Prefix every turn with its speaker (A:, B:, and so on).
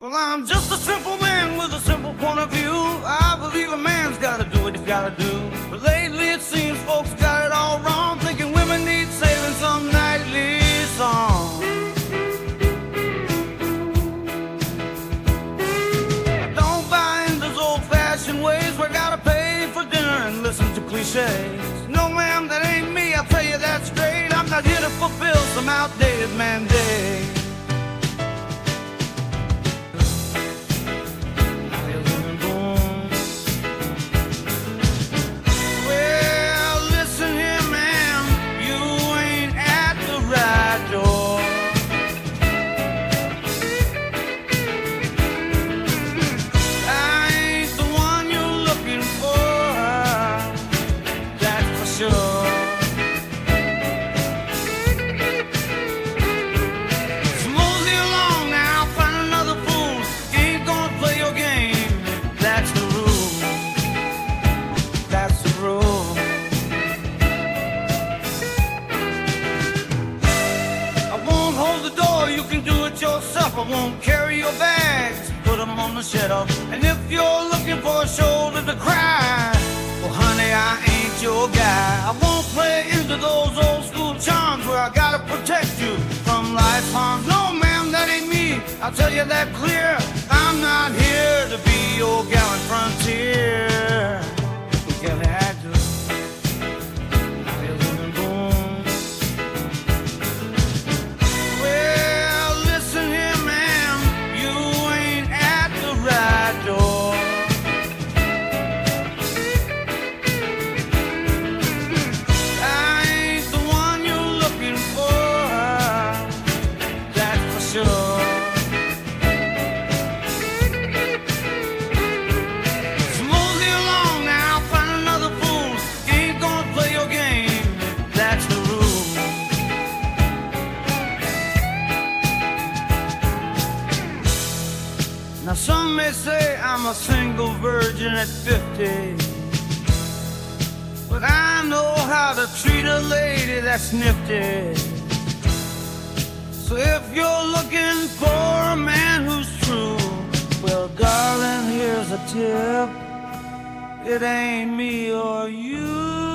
A: Well, I'm just a simple man with a simple point of view. I believe a man's gotta do what he's gotta do. But lately it seems folks got it all wrong, thinking women need saving some nightly song. I don't buy into those old-fashioned ways where I gotta pay for dinner and listen to cliches. No, ma'am, that ain't me, I'll tell you that straight. I'm not here to fulfill some outdated mandate. I won't carry your bags, put them on the shelf. And if you're looking for a shoulder to cry, well, honey, I ain't your guy. I won't play into those old school charms where I gotta protect you from life's harms. No, ma'am, that ain't me, I'll tell you that clear. I'm not here to be your gallant frontier. We gotta act Some may say I'm a single virgin at 50, but I know how to treat a lady that's nifty. So if you're looking for a man who's true, well, darling, here's a tip. It ain't me or you.